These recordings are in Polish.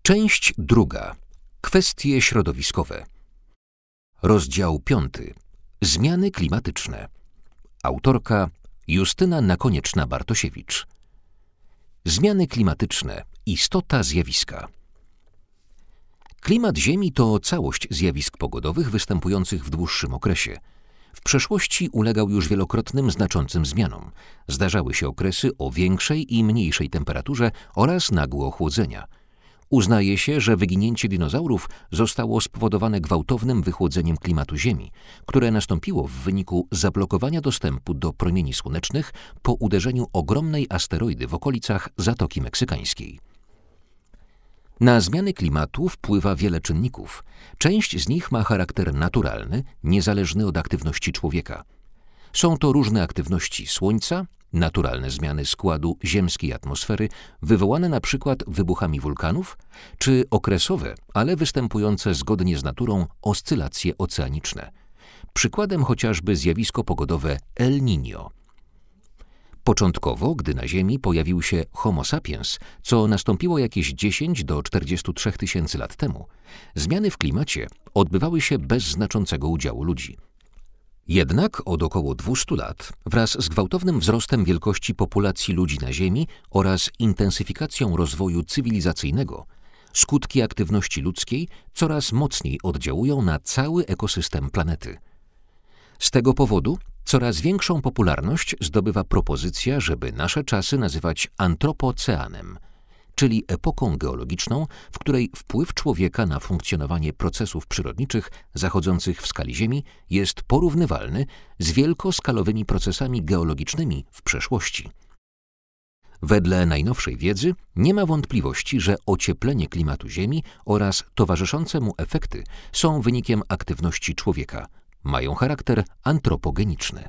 Część druga. Kwestie środowiskowe. Rozdział 5. Zmiany klimatyczne. Autorka Justyna Nakonieczna-Bartosiewicz. Zmiany klimatyczne. Istota zjawiska. Klimat Ziemi to całość zjawisk pogodowych występujących w dłuższym okresie. W przeszłości ulegał już wielokrotnym znaczącym zmianom. Zdarzały się okresy o większej i mniejszej temperaturze oraz nagłe ochłodzenia. Uznaje się, że wyginięcie dinozaurów zostało spowodowane gwałtownym wychłodzeniem klimatu Ziemi, które nastąpiło w wyniku zablokowania dostępu do promieni słonecznych po uderzeniu ogromnej asteroidy w okolicach Zatoki Meksykańskiej. Na zmiany klimatu wpływa wiele czynników. Część z nich ma charakter naturalny, niezależny od aktywności człowieka. Są to różne aktywności Słońca, naturalne zmiany składu ziemskiej atmosfery wywołane na przykład wybuchami wulkanów, czy okresowe, ale występujące zgodnie z naturą oscylacje oceaniczne. Przykładem chociażby zjawisko pogodowe El Niño. Początkowo, gdy na Ziemi pojawił się Homo sapiens, co nastąpiło jakieś 10 do 43 tysięcy lat temu, zmiany w klimacie odbywały się bez znaczącego udziału ludzi. Jednak od około 200 lat, wraz z gwałtownym wzrostem wielkości populacji ludzi na Ziemi oraz intensyfikacją rozwoju cywilizacyjnego, skutki aktywności ludzkiej coraz mocniej oddziałują na cały ekosystem planety. Z tego powodu coraz większą popularność zdobywa propozycja, żeby nasze czasy nazywać antropoceanem, czyli epoką geologiczną, w której wpływ człowieka na funkcjonowanie procesów przyrodniczych zachodzących w skali Ziemi jest porównywalny z wielkoskalowymi procesami geologicznymi w przeszłości. Wedle najnowszej wiedzy nie ma wątpliwości, że ocieplenie klimatu Ziemi oraz towarzyszące mu efekty są wynikiem aktywności człowieka. Mają charakter antropogeniczny.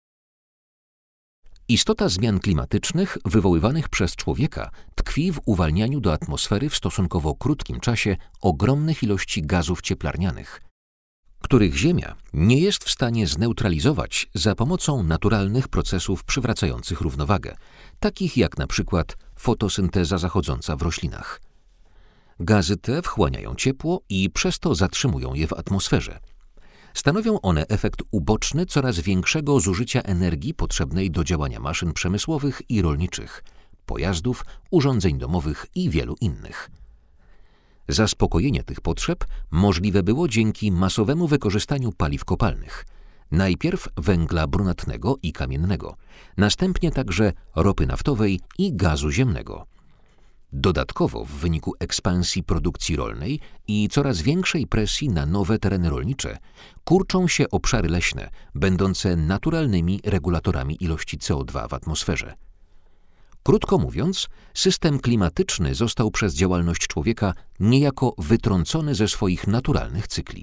Istota zmian klimatycznych wywoływanych przez człowieka tkwi w uwalnianiu do atmosfery w stosunkowo krótkim czasie ogromnych ilości gazów cieplarnianych, których Ziemia nie jest w stanie zneutralizować za pomocą naturalnych procesów przywracających równowagę, takich jak na przykład fotosynteza zachodząca w roślinach. Gazy te wchłaniają ciepło i przez to zatrzymują je w atmosferze. Stanowią one efekt uboczny coraz większego zużycia energii potrzebnej do działania maszyn przemysłowych i rolniczych, pojazdów, urządzeń domowych i wielu innych. Zaspokojenie tych potrzeb możliwe było dzięki masowemu wykorzystaniu paliw kopalnych, najpierw węgla brunatnego i kamiennego, następnie także ropy naftowej i gazu ziemnego. Dodatkowo w wyniku ekspansji produkcji rolnej i coraz większej presji na nowe tereny rolnicze kurczą się obszary leśne, będące naturalnymi regulatorami ilości CO2 w atmosferze. Krótko mówiąc, system klimatyczny został przez działalność człowieka niejako wytrącony ze swoich naturalnych cykli.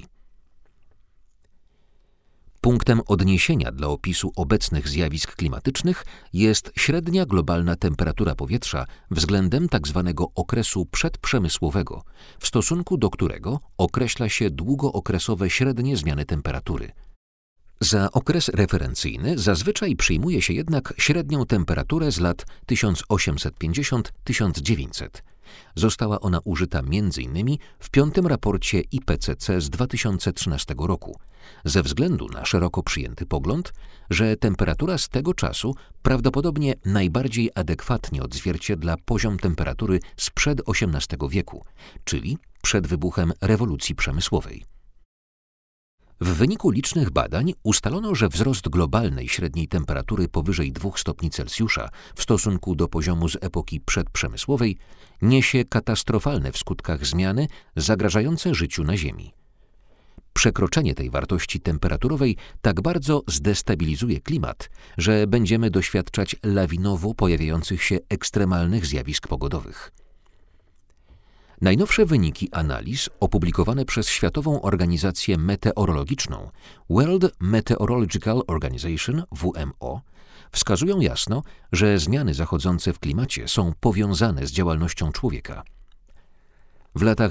Punktem odniesienia dla opisu obecnych zjawisk klimatycznych jest średnia globalna temperatura powietrza względem tzw. okresu przedprzemysłowego, w stosunku do którego określa się długookresowe średnie zmiany temperatury. Za okres referencyjny zazwyczaj przyjmuje się jednak średnią temperaturę z lat 1850–1900. Została ona użyta m.in. w 5. raporcie IPCC z 2013 roku, ze względu na szeroko przyjęty pogląd, że temperatura z tego czasu prawdopodobnie najbardziej adekwatnie odzwierciedla poziom temperatury sprzed XVIII wieku, czyli przed wybuchem rewolucji przemysłowej. W wyniku licznych badań ustalono, że wzrost globalnej średniej temperatury powyżej 2 stopni Celsjusza w stosunku do poziomu z epoki przedprzemysłowej niesie katastrofalne w skutkach zmiany zagrażające życiu na Ziemi. Przekroczenie tej wartości temperaturowej tak bardzo zdestabilizuje klimat, że będziemy doświadczać lawinowo pojawiających się ekstremalnych zjawisk pogodowych. Najnowsze wyniki analiz opublikowane przez Światową Organizację Meteorologiczną World Meteorological Organization (WMO) wskazują jasno, że zmiany zachodzące w klimacie są powiązane z działalnością człowieka. W latach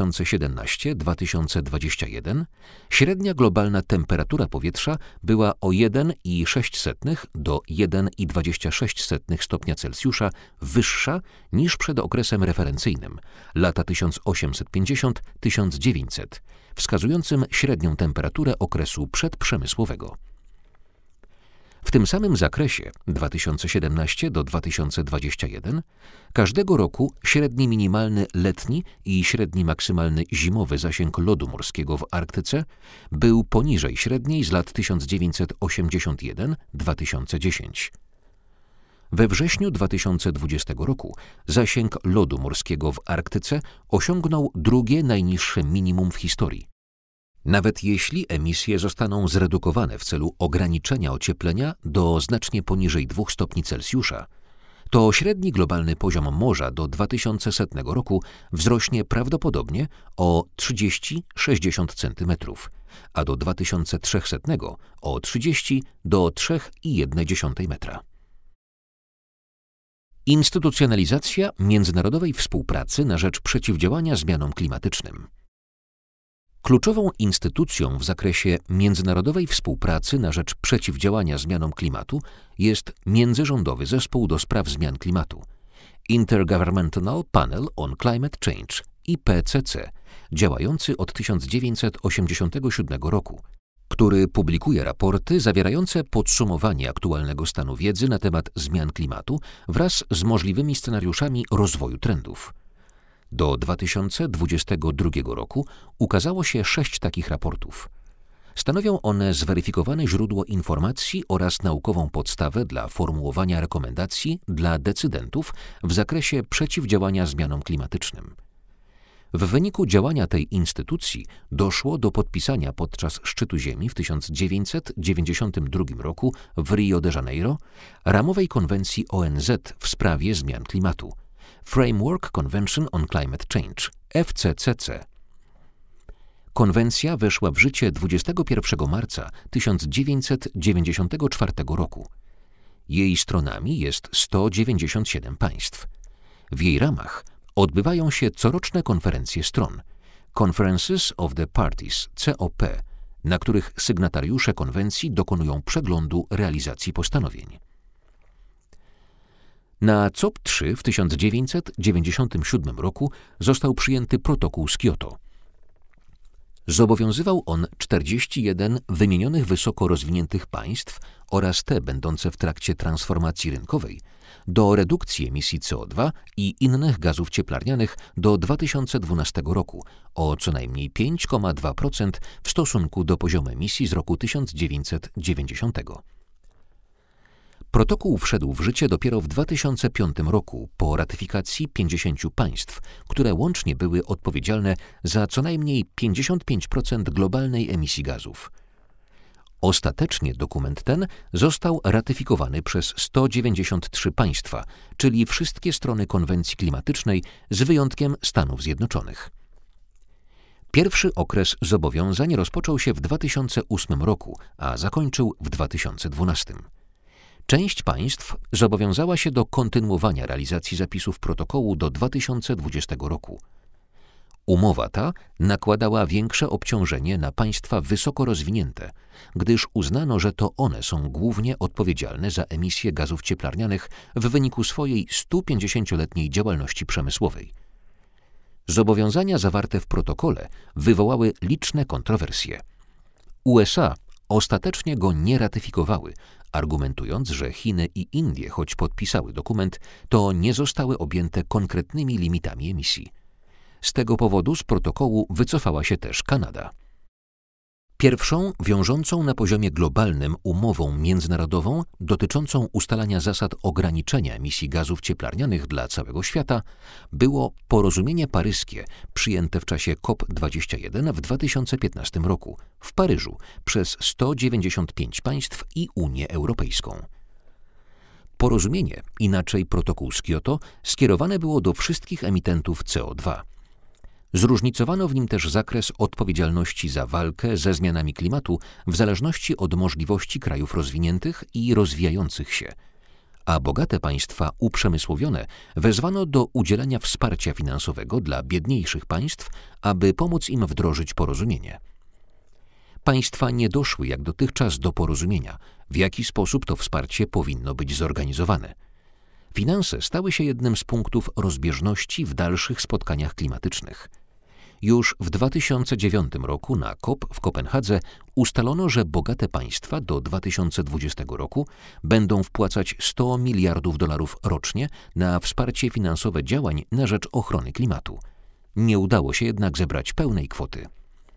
2017-2021 średnia globalna temperatura powietrza była o 1,06 do 1,26 stopnia Celsjusza wyższa niż przed okresem referencyjnym, lata 1850-1900, wskazującym średnią temperaturę okresu przedprzemysłowego. W tym samym zakresie 2017 do 2021 każdego roku średni minimalny letni i średni maksymalny zimowy zasięg lodu morskiego w Arktyce był poniżej średniej z lat 1981-2010. We wrześniu 2020 roku zasięg lodu morskiego w Arktyce osiągnął drugie najniższe minimum w historii. Nawet jeśli emisje zostaną zredukowane w celu ograniczenia ocieplenia do znacznie poniżej 2 stopni Celsjusza, to średni globalny poziom morza do 2100 roku wzrośnie prawdopodobnie o 30–60 cm, a do 2300 o 30 do 3,1 metra. Instytucjonalizacja międzynarodowej współpracy na rzecz przeciwdziałania zmianom klimatycznym. Kluczową instytucją w zakresie międzynarodowej współpracy na rzecz przeciwdziałania zmianom klimatu jest Międzyrządowy Zespół do Spraw Zmian Klimatu Intergovernmental Panel on Climate Change IPCC, działający od 1987 roku, który publikuje raporty zawierające podsumowanie aktualnego stanu wiedzy na temat zmian klimatu wraz z możliwymi scenariuszami rozwoju trendów. Do 2022 roku ukazało się 6 takich raportów. Stanowią one zweryfikowane źródło informacji oraz naukową podstawę dla formułowania rekomendacji dla decydentów w zakresie przeciwdziałania zmianom klimatycznym. W wyniku działania tej instytucji doszło do podpisania podczas szczytu Ziemi w 1992 roku w Rio de Janeiro ramowej konwencji ONZ w sprawie zmian klimatu Framework Convention on Climate Change FCCC. Konwencja weszła w życie 21 marca 1994 roku. Jej stronami jest 197 państw. W jej ramach odbywają się coroczne konferencje stron Conferences of the Parties COP, na których sygnatariusze konwencji dokonują przeglądu realizacji postanowień. Na COP3 w 1997 roku został przyjęty protokół z Kioto. Zobowiązywał on 41 wymienionych wysoko rozwiniętych państw oraz te będące w trakcie transformacji rynkowej do redukcji emisji CO2 i innych gazów cieplarnianych do 2012 roku o co najmniej 5,2% w stosunku do poziomu emisji z roku 1990. Protokół wszedł w życie dopiero w 2005 roku po ratyfikacji 50 państw, które łącznie były odpowiedzialne za co najmniej 55% globalnej emisji gazów. Ostatecznie dokument ten został ratyfikowany przez 193 państwa, czyli wszystkie strony konwencji klimatycznej z wyjątkiem Stanów Zjednoczonych. Pierwszy okres zobowiązań rozpoczął się w 2008 roku, a zakończył w 2012. Część państw zobowiązała się do kontynuowania realizacji zapisów protokołu do 2020 roku. Umowa ta nakładała większe obciążenie na państwa wysoko rozwinięte, gdyż uznano, że to one są głównie odpowiedzialne za emisję gazów cieplarnianych w wyniku swojej 150-letniej działalności przemysłowej. Zobowiązania zawarte w protokole wywołały liczne kontrowersje. USA ostatecznie go nie ratyfikowały, argumentując, że Chiny i Indie, choć podpisały dokument, to nie zostały objęte konkretnymi limitami emisji. Z tego powodu z protokołu wycofała się też Kanada. Pierwszą wiążącą na poziomie globalnym umową międzynarodową dotyczącą ustalania zasad ograniczenia emisji gazów cieplarnianych dla całego świata było porozumienie paryskie przyjęte w czasie COP21 w 2015 roku w Paryżu przez 195 państw i Unię Europejską. Porozumienie, inaczej protokół z Kioto, skierowane było do wszystkich emitentów CO2. Zróżnicowano w nim też zakres odpowiedzialności za walkę ze zmianami klimatu w zależności od możliwości krajów rozwiniętych i rozwijających się, a bogate państwa uprzemysłowione wezwano do udzielenia wsparcia finansowego dla biedniejszych państw, aby pomóc im wdrożyć porozumienie. Państwa nie doszły jak dotychczas do porozumienia, w jaki sposób to wsparcie powinno być zorganizowane. Finanse stały się jednym z punktów rozbieżności w dalszych spotkaniach klimatycznych. Już w 2009 roku na COP w Kopenhadze ustalono, że bogate państwa do 2020 roku będą wpłacać $100 miliardów rocznie na wsparcie finansowe działań na rzecz ochrony klimatu. Nie udało się jednak zebrać pełnej kwoty.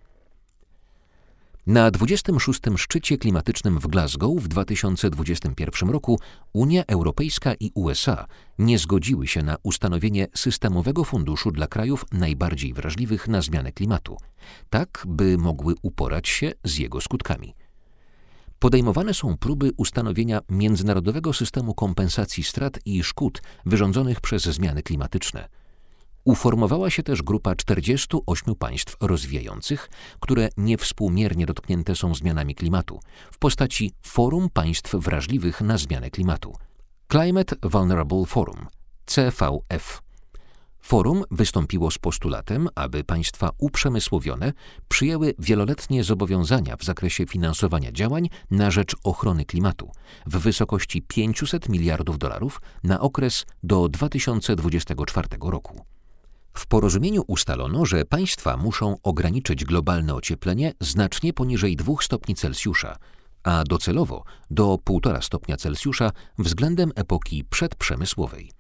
Na 26. szczycie klimatycznym w Glasgow w 2021 roku Unia Europejska i USA nie zgodziły się na ustanowienie systemowego funduszu dla krajów najbardziej wrażliwych na zmianę klimatu, tak by mogły uporać się z jego skutkami. Podejmowane są próby ustanowienia międzynarodowego systemu kompensacji strat i szkód wyrządzonych przez zmiany klimatyczne. Uformowała się też grupa 48 państw rozwijających, które niewspółmiernie dotknięte są zmianami klimatu, w postaci Forum Państw Wrażliwych na Zmianę Klimatu – Climate Vulnerable Forum – CVF. Forum wystąpiło z postulatem, aby państwa uprzemysłowione przyjęły wieloletnie zobowiązania w zakresie finansowania działań na rzecz ochrony klimatu w wysokości $500 miliardów na okres do 2024 roku. W porozumieniu ustalono, że państwa muszą ograniczyć globalne ocieplenie znacznie poniżej 2 stopni Celsjusza, a docelowo do 1,5 stopnia Celsjusza względem epoki przedprzemysłowej.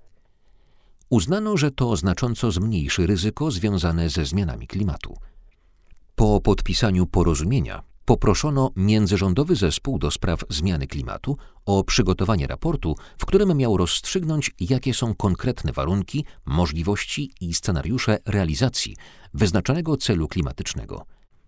Uznano, że to znacząco zmniejszy ryzyko związane ze zmianami klimatu. Po podpisaniu porozumienia poproszono Międzyrządowy Zespół do spraw zmiany klimatu o przygotowanie raportu, w którym miał rozstrzygnąć, jakie są konkretne warunki, możliwości i scenariusze realizacji wyznaczonego celu klimatycznego.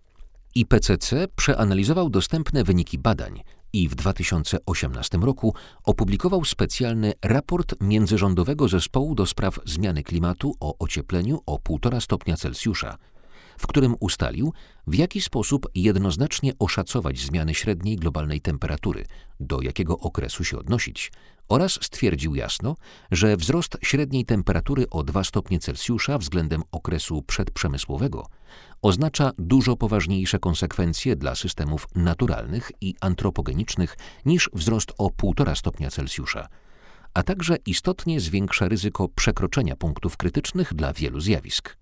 IPCC przeanalizował dostępne wyniki badań i w 2018 roku opublikował specjalny raport Międzyrządowego Zespołu do spraw zmiany klimatu o ociepleniu o 1,5 stopnia Celsjusza, w którym ustalił, w jaki sposób jednoznacznie oszacować zmiany średniej globalnej temperatury, do jakiego okresu się odnosić, oraz stwierdził jasno, że wzrost średniej temperatury o 2 stopnie Celsjusza względem okresu przedprzemysłowego oznacza dużo poważniejsze konsekwencje dla systemów naturalnych i antropogenicznych niż wzrost o 1,5 stopnia Celsjusza, a także istotnie zwiększa ryzyko przekroczenia punktów krytycznych dla wielu zjawisk.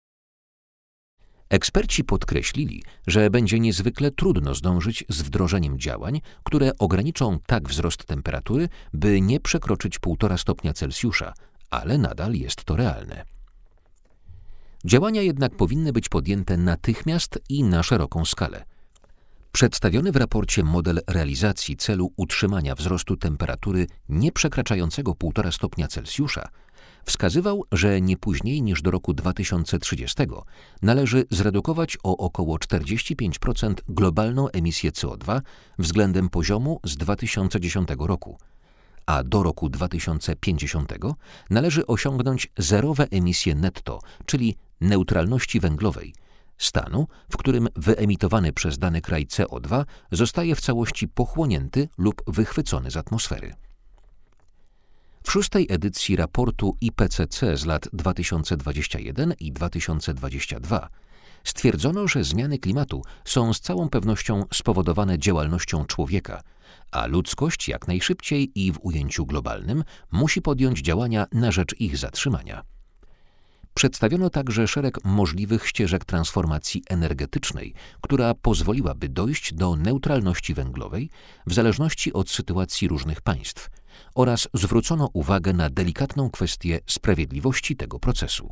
Eksperci podkreślili, że będzie niezwykle trudno zdążyć z wdrożeniem działań, które ograniczą tak wzrost temperatury, by nie przekroczyć 1,5 stopnia Celsjusza, ale nadal jest to realne. Działania jednak powinny być podjęte natychmiast i na szeroką skalę. Przedstawiony w raporcie model realizacji celu utrzymania wzrostu temperatury nie przekraczającego 1,5 stopnia Celsjusza wskazywał, że nie później niż do roku 2030 należy zredukować o około 45% globalną emisję CO2 względem poziomu z 2010 roku, a do roku 2050 należy osiągnąć zerowe emisje netto, czyli neutralności węglowej, stanu, w którym wyemitowany przez dany kraj CO2 zostaje w całości pochłonięty lub wychwycony z atmosfery. W 6. edycji raportu IPCC z lat 2021 i 2022 stwierdzono, że zmiany klimatu są z całą pewnością spowodowane działalnością człowieka, a ludzkość jak najszybciej i w ujęciu globalnym musi podjąć działania na rzecz ich zatrzymania. Przedstawiono także szereg możliwych ścieżek transformacji energetycznej, która pozwoliłaby dojść do neutralności węglowej w zależności od sytuacji różnych państw, oraz zwrócono uwagę na delikatną kwestię sprawiedliwości tego procesu.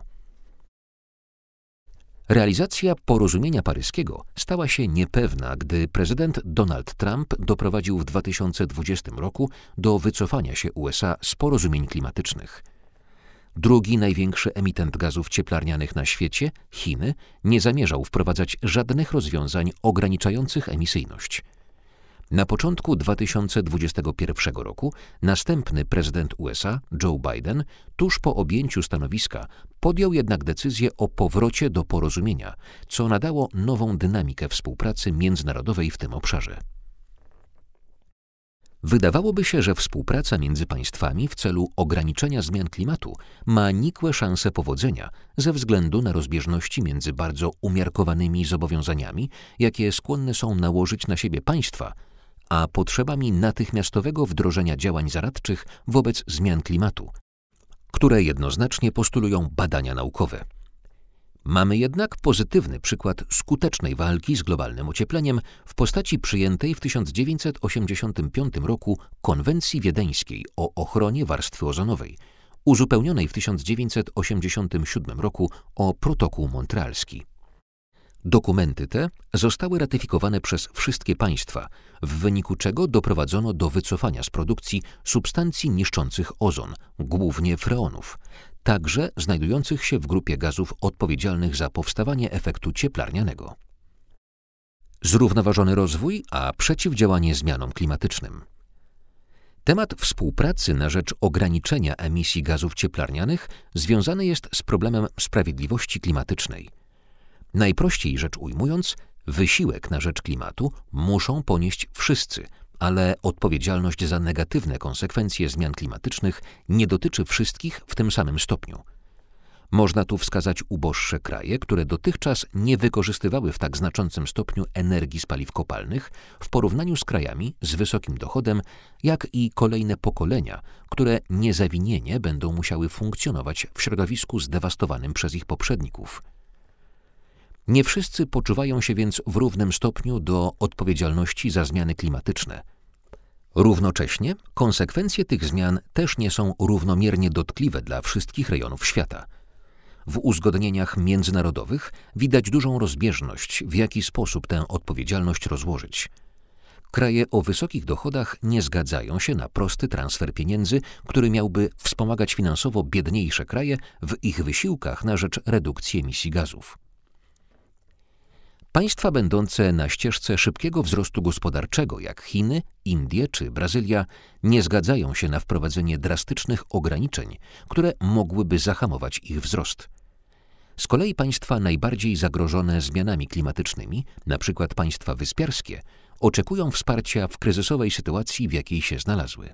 Realizacja porozumienia paryskiego stała się niepewna, gdy prezydent Donald Trump doprowadził w 2020 roku do wycofania się USA z porozumień klimatycznych. Drugi największy emitent gazów cieplarnianych na świecie, Chiny, nie zamierzał wprowadzać żadnych rozwiązań ograniczających emisyjność. Na początku 2021 roku następny prezydent USA, Joe Biden, tuż po objęciu stanowiska, podjął jednak decyzję o powrocie do porozumienia, co nadało nową dynamikę współpracy międzynarodowej w tym obszarze. Wydawałoby się, że współpraca między państwami w celu ograniczenia zmian klimatu ma nikłe szanse powodzenia ze względu na rozbieżności między bardzo umiarkowanymi zobowiązaniami, jakie skłonne są nałożyć na siebie państwa, a potrzebami natychmiastowego wdrożenia działań zaradczych wobec zmian klimatu, które jednoznacznie postulują badania naukowe. Mamy jednak pozytywny przykład skutecznej walki z globalnym ociepleniem w postaci przyjętej w 1985 roku Konwencji Wiedeńskiej o ochronie warstwy ozonowej, uzupełnionej w 1987 roku o Protokół Montrealski. Dokumenty te zostały ratyfikowane przez wszystkie państwa, w wyniku czego doprowadzono do wycofania z produkcji substancji niszczących ozon, głównie freonów, także znajdujących się w grupie gazów odpowiedzialnych za powstawanie efektu cieplarnianego. Zrównoważony rozwój, a przeciwdziałanie zmianom klimatycznym. Temat współpracy na rzecz ograniczenia emisji gazów cieplarnianych związany jest z problemem sprawiedliwości klimatycznej. Najprościej rzecz ujmując, wysiłek na rzecz klimatu muszą ponieść wszyscy, ale odpowiedzialność za negatywne konsekwencje zmian klimatycznych nie dotyczy wszystkich w tym samym stopniu. Można tu wskazać uboższe kraje, które dotychczas nie wykorzystywały w tak znaczącym stopniu energii z paliw kopalnych w porównaniu z krajami z wysokim dochodem, jak i kolejne pokolenia, które niezawinienie będą musiały funkcjonować w środowisku zdewastowanym przez ich poprzedników. Nie wszyscy poczuwają się więc w równym stopniu do odpowiedzialności za zmiany klimatyczne. Równocześnie konsekwencje tych zmian też nie są równomiernie dotkliwe dla wszystkich rejonów świata. W uzgodnieniach międzynarodowych widać dużą rozbieżność, w jaki sposób tę odpowiedzialność rozłożyć. Kraje o wysokich dochodach nie zgadzają się na prosty transfer pieniędzy, który miałby wspomagać finansowo biedniejsze kraje w ich wysiłkach na rzecz redukcji emisji gazów. Państwa będące na ścieżce szybkiego wzrostu gospodarczego, jak Chiny, Indie czy Brazylia, nie zgadzają się na wprowadzenie drastycznych ograniczeń, które mogłyby zahamować ich wzrost. Z kolei państwa najbardziej zagrożone zmianami klimatycznymi, np. państwa wyspiarskie, oczekują wsparcia w kryzysowej sytuacji, w jakiej się znalazły.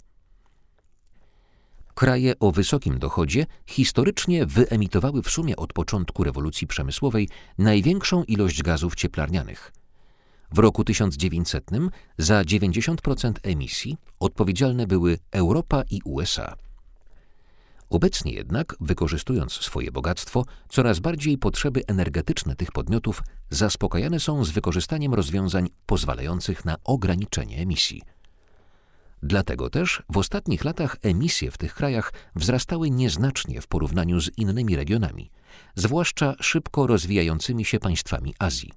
Kraje o wysokim dochodzie historycznie wyemitowały w sumie od początku rewolucji przemysłowej największą ilość gazów cieplarnianych. W roku 1900 za 90% emisji odpowiedzialne były Europa i USA. Obecnie jednak, wykorzystując swoje bogactwo, coraz bardziej potrzeby energetyczne tych podmiotów zaspokajane są z wykorzystaniem rozwiązań pozwalających na ograniczenie emisji. Dlatego też w ostatnich latach emisje w tych krajach wzrastały nieznacznie w porównaniu z innymi regionami, zwłaszcza szybko rozwijającymi się państwami Azji.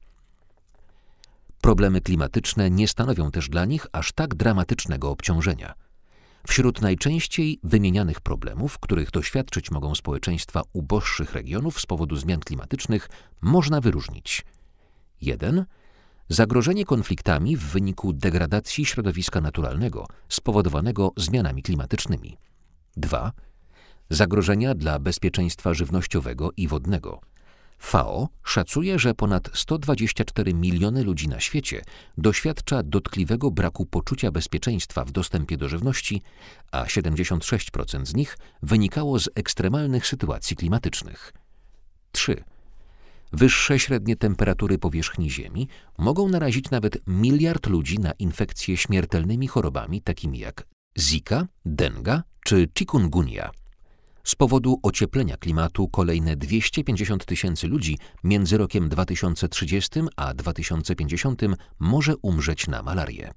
Problemy klimatyczne nie stanowią też dla nich aż tak dramatycznego obciążenia. Wśród najczęściej wymienianych problemów, których doświadczyć mogą społeczeństwa uboższych regionów z powodu zmian klimatycznych, można wyróżnić: 1. Zagrożenie konfliktami w wyniku degradacji środowiska naturalnego spowodowanego zmianami klimatycznymi. 2. Zagrożenia dla bezpieczeństwa żywnościowego i wodnego. FAO szacuje, że ponad 124 miliony ludzi na świecie doświadcza dotkliwego braku poczucia bezpieczeństwa w dostępie do żywności, a 76% z nich wynikało z ekstremalnych sytuacji klimatycznych. 3. Wyższe średnie temperatury powierzchni Ziemi mogą narazić nawet 1 miliard ludzi na infekcje śmiertelnymi chorobami takimi jak Zika, denga czy chikungunya. Z powodu ocieplenia klimatu kolejne 250 000 ludzi między rokiem 2030 a 2050 może umrzeć na malarię.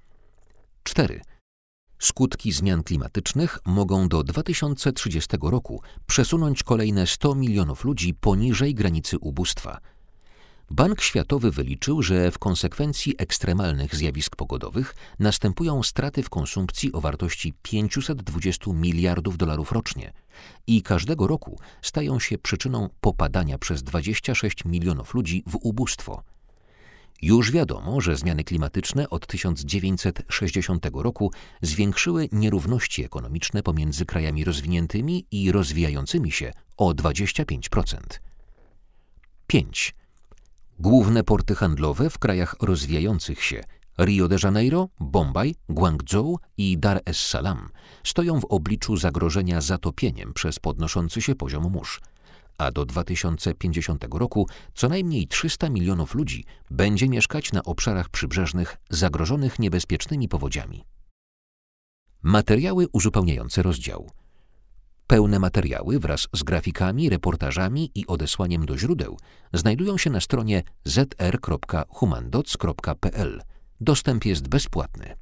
4. Skutki zmian klimatycznych mogą do 2030 roku przesunąć kolejne 100 milionów ludzi poniżej granicy ubóstwa. Bank Światowy wyliczył, że w konsekwencji ekstremalnych zjawisk pogodowych następują straty w konsumpcji o wartości $520 miliardów rocznie i każdego roku stają się przyczyną popadania przez 26 milionów ludzi w ubóstwo. Już wiadomo, że zmiany klimatyczne od 1960 roku zwiększyły nierówności ekonomiczne pomiędzy krajami rozwiniętymi i rozwijającymi się o 25%. 5. Główne porty handlowe w krajach rozwijających się, Rio de Janeiro, Bombaj, Guangzhou i Dar es Salaam stoją w obliczu zagrożenia zatopieniem przez podnoszący się poziom mórz, a do 2050 roku co najmniej 300 milionów ludzi będzie mieszkać na obszarach przybrzeżnych zagrożonych niebezpiecznymi powodziami. Materiały uzupełniające rozdział. Pełne materiały wraz z grafikami, reportażami i odesłaniem do źródeł znajdują się na stronie zr.humandoc.pl. Dostęp jest bezpłatny.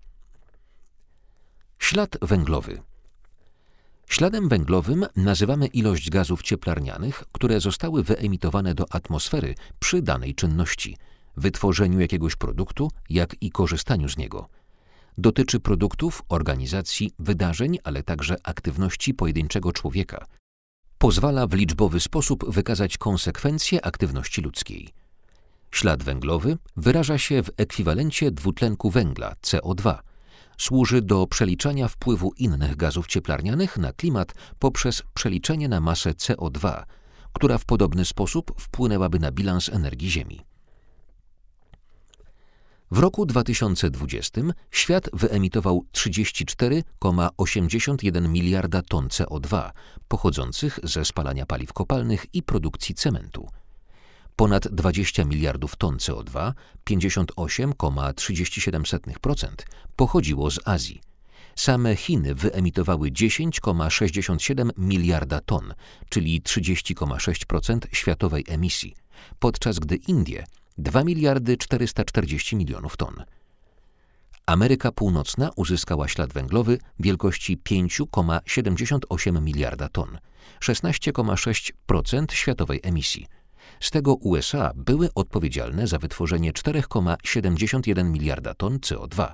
Ślad węglowy. Śladem węglowym nazywamy ilość gazów cieplarnianych, które zostały wyemitowane do atmosfery przy danej czynności, wytworzeniu jakiegoś produktu, jak i korzystaniu z niego. Dotyczy produktów, organizacji, wydarzeń, ale także aktywności pojedynczego człowieka. Pozwala w liczbowy sposób wykazać konsekwencje aktywności ludzkiej. Ślad węglowy wyraża się w ekwiwalencie dwutlenku węgla CO2. Służy do przeliczania wpływu innych gazów cieplarnianych na klimat poprzez przeliczenie na masę CO2, która w podobny sposób wpłynęłaby na bilans energii Ziemi. W roku 2020 świat wyemitował 34,81 miliarda ton CO2 pochodzących ze spalania paliw kopalnych i produkcji cementu. Ponad 20 miliardów ton CO2, 58,37%, pochodziło z Azji. Same Chiny wyemitowały 10,67 miliarda ton, czyli 30,6% światowej emisji, podczas gdy Indie 2 miliardy 440 milionów ton. Ameryka Północna uzyskała ślad węglowy wielkości 5,78 miliarda ton, 16,6% światowej emisji. Z tego USA były odpowiedzialne za wytworzenie 4,71 miliarda ton CO2,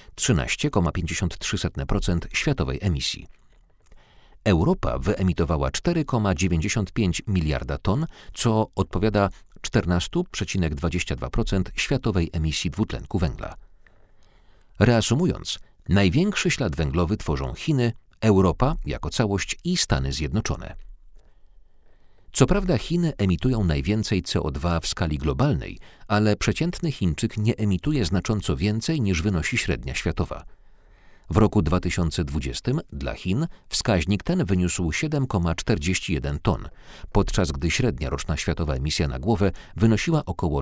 13,53% światowej emisji. Europa wyemitowała 4,95 miliarda ton, co odpowiada 14,22% światowej emisji dwutlenku węgla. Reasumując, największy ślad węglowy tworzą Chiny, Europa jako całość i Stany Zjednoczone. Co prawda Chiny emitują najwięcej CO2 w skali globalnej, ale przeciętny Chińczyk nie emituje znacząco więcej niż wynosi średnia światowa. W roku 2020 dla Chin wskaźnik ten wyniósł 7,41 ton, podczas gdy średnia roczna światowa emisja na głowę wynosiła około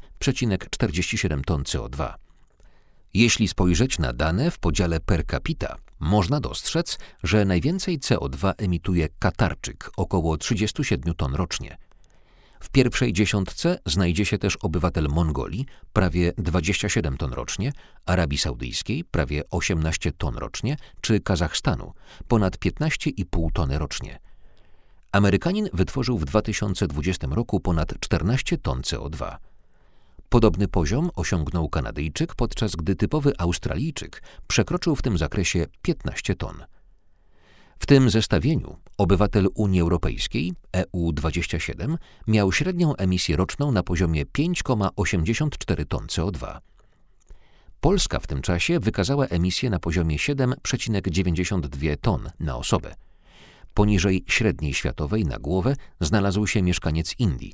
4,47 ton CO2. Jeśli spojrzeć na dane w podziale per capita, można dostrzec, że najwięcej CO2 emituje Katarczyk, około 37 ton rocznie. W pierwszej dziesiątce znajdzie się też obywatel Mongolii, prawie 27 ton rocznie, Arabii Saudyjskiej, prawie 18 ton rocznie, czy Kazachstanu, ponad 15,5 tony rocznie. Amerykanin wytworzył w 2020 roku ponad 14 ton CO2. Podobny poziom osiągnął Kanadyjczyk, podczas gdy typowy Australijczyk przekroczył w tym zakresie 15 ton. W tym zestawieniu obywatel Unii Europejskiej, EU27, miał średnią emisję roczną na poziomie 5,84 ton CO2. Polska w tym czasie wykazała emisję na poziomie 7,92 ton na osobę. Poniżej średniej światowej na głowę znalazł się mieszkaniec Indii,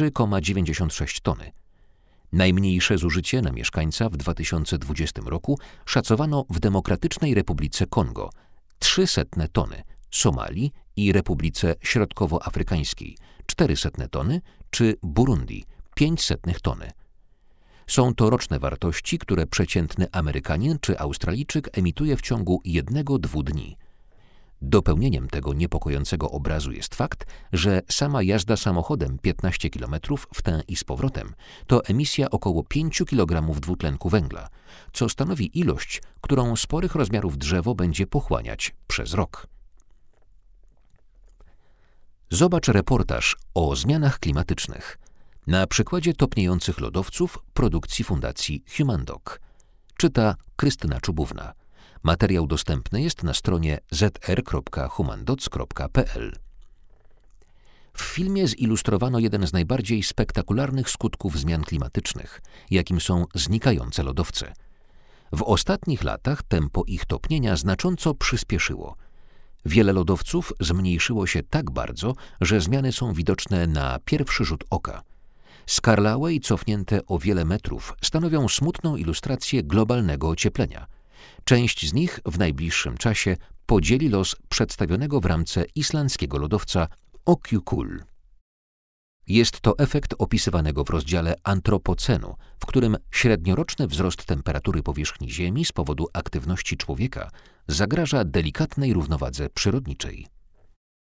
3,96 tony. Najmniejsze zużycie na mieszkańca w 2020 roku szacowano w Demokratycznej Republice Kongo, 300 tony, Somalii i Republice Środkowoafrykańskiej, 400 tony, czy Burundi, 500 tony. Są to roczne wartości, które przeciętny Amerykanin czy Australijczyk emituje w ciągu 1-2 dni. Dopełnieniem tego niepokojącego obrazu jest fakt, że sama jazda samochodem 15 km w tę i z powrotem to emisja około 5 kg dwutlenku węgla, co stanowi ilość, którą sporych rozmiarów drzewo będzie pochłaniać przez rok. Zobacz reportaż o zmianach klimatycznych na przykładzie topniejących lodowców produkcji Fundacji HumanDoc. Czyta Krystyna Czubówna. Materiał dostępny jest na stronie zr.humandoc.pl. W filmie zilustrowano jeden z najbardziej spektakularnych skutków zmian klimatycznych, jakim są znikające lodowce. W ostatnich latach tempo ich topnienia znacząco przyspieszyło. Wiele lodowców zmniejszyło się tak bardzo, że zmiany są widoczne na pierwszy rzut oka. Skarlałe i cofnięte o wiele metrów stanowią smutną ilustrację globalnego ocieplenia. Część z nich w najbliższym czasie podzieli los przedstawionego w ramce islandzkiego lodowca Öykükul. Jest to efekt opisywanego w rozdziale Antropocenu, w którym średnioroczny wzrost temperatury powierzchni Ziemi z powodu aktywności człowieka zagraża delikatnej równowadze przyrodniczej.